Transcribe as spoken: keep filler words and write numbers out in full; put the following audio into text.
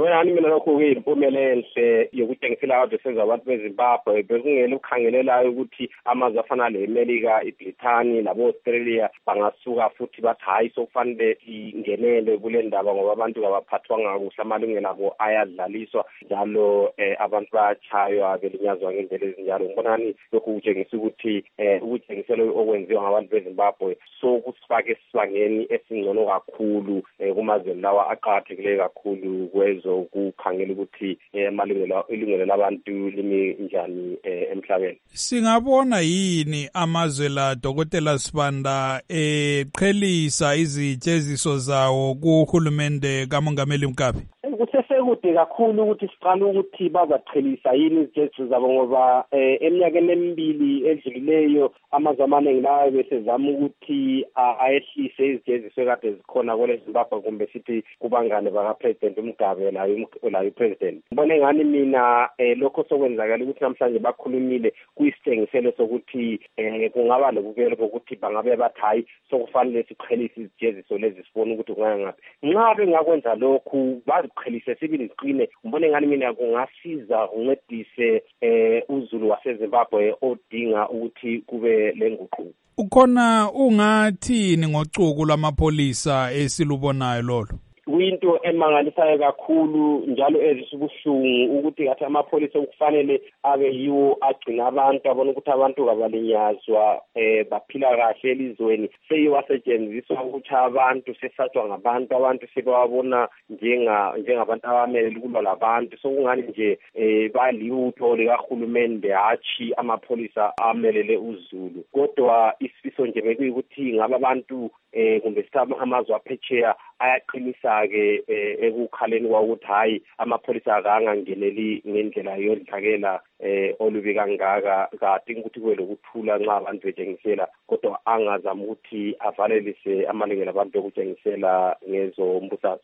Ngibona mina lokho kuyimpumelelo enhle yokutshengisela abantu seza abantu beZimbabwe bekungela ukukhangelelayo ukuthi amazwe afana leAmerica, iBrithani nabo-Australia bangasuka futhi bathi hayi sokufanele ingenele kule ndaba ngoba abantu kabaphathwanga kuhle amalungelo abo ayadlaliswa njalo abantu bayachaywa belinyazwa ngendlela ezinjalo. Ngibonani lokhu kutshengisa ukuthi ukutshengisela okwenziwa ngabantu beZimbabwe sokusifake esibangeni esingcono kakhulu kumazweni lawa aqakathekileyo kakhulu kwezokukhangela ukuthi amalungelo ilungelo labantu limi njani emhlabeni. Singabona yini amazwe la Dokotela Sibanda eqhelisa izijeziso zawo kuhulumende kaMongameli Mugabe? Kusesekude kakhulu ukuthi siqala ukuthi bazaqhelisa yini izijeziso zabo ngoba eminyakeni emibili edlulileyo amazwe amaningi layo besezama ukuthi ayehlise izijeziso kade zikhona kwele Zimbabwe kumbe sithi kubangane bakaPresident Mugabe layo layo president. Ngibona ngani mina lokho sokwenzakala ukuthi namhlanje bakhulumile kuyisithengiselo sokuthi kungaba nobuvelo bokuthi bangabe bathi hayi sokufanele siqhelise izijeziso lezi sifuna ukuthi kungaya ngapi. Nxa bengakwenza lokhu baziqhelise sibili siqine, ngibona ngani mina kungasiza uncedise uZulu waseZimbabwe odinga ukuthi kube lenguquko. Ukhona ungathini ngocuku lwamapholisa esilubonayo lolo? Kuyinto emangalisayo kakhulu njalo ezisubuhlungu ukuthi ngathi amapholisa okufanele abe yiwo agcina abantu abona ukuthi abantu kabalinyazwa baphila kahle elizweni seyiwasetshenziswa ukuthi abantu sesatshwa ngabantu abantu sebawabona njenga njengabantu abamele ukulwa labantu sokungani nje baliyutho likahulumende hatshi amapholisa amelele uZulu. Kodwa isifiso nje bekuyikuthi ngaba abantu kumbe sithatha amazwe aphetsheya ayaqinisa-ke ekukhaleni kwakuthi hayi amapholisa akangangeneli ngendlela yodlakela olubi kangaka kade ukuthi kube lokuthula nxa abantu betshengisela kodwa angazama ukuthi avalelise amalungelo abantu okutshengisela ngezombusazwe.